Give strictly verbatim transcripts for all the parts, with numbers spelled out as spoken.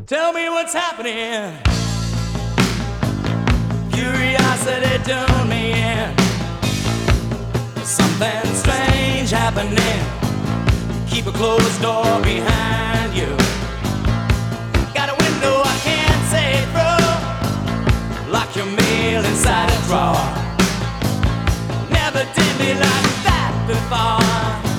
Tell me what's happening. Curiosity turned me in. Something strange happening. Keep a closed door behind you. Got a window I can't see through. Lock your mail inside a drawer. Never did me like that before.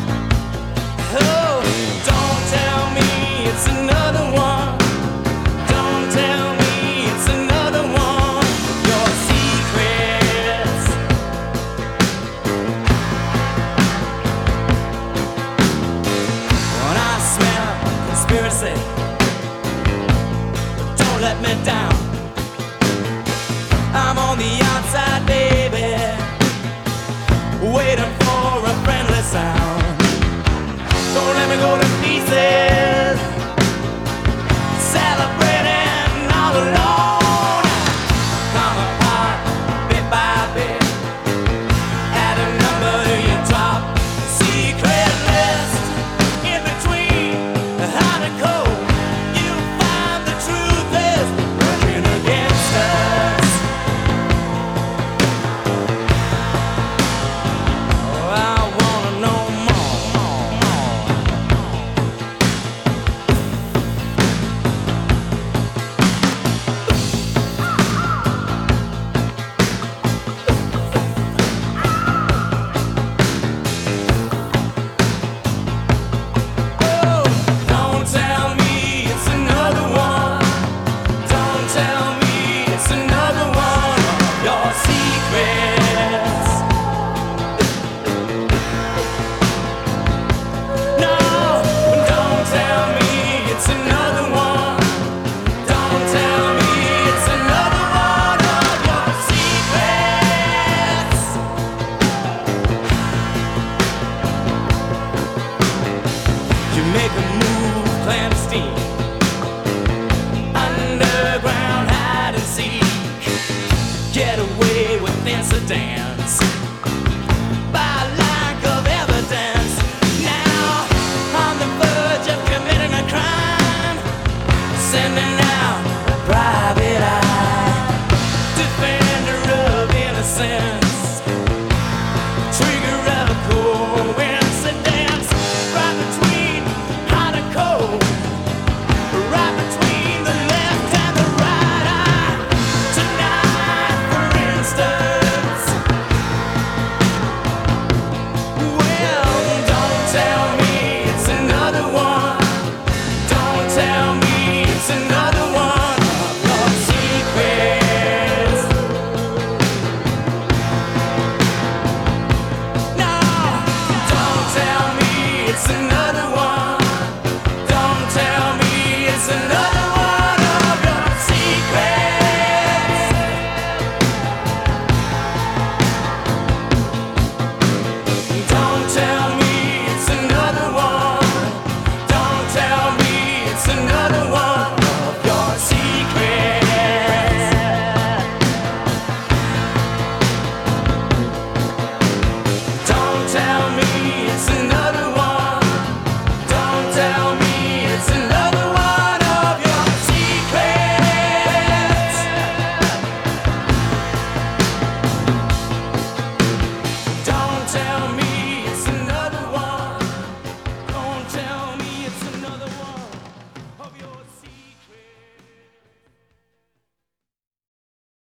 Oh, don't tell me it's another one. Don't tell me it's another one. Your secrets. When I smell conspiracy, don't let me down. I'm on the outside, baby, waiting for a friendly sound. Don't let me go to pieces, celebrating all alone. Come apart bit by bit, add a number to your top secret list. In between the hot and cold, you find the truth is working against us. Oh, I wanna know more. Oh, don't tell me it's another one. Don't tell me it's another one of your secrets. No, don't tell me it's another one. Don't tell me it's another one of your secrets. You make a move clandestine, underground hide and seek. Get away with incident.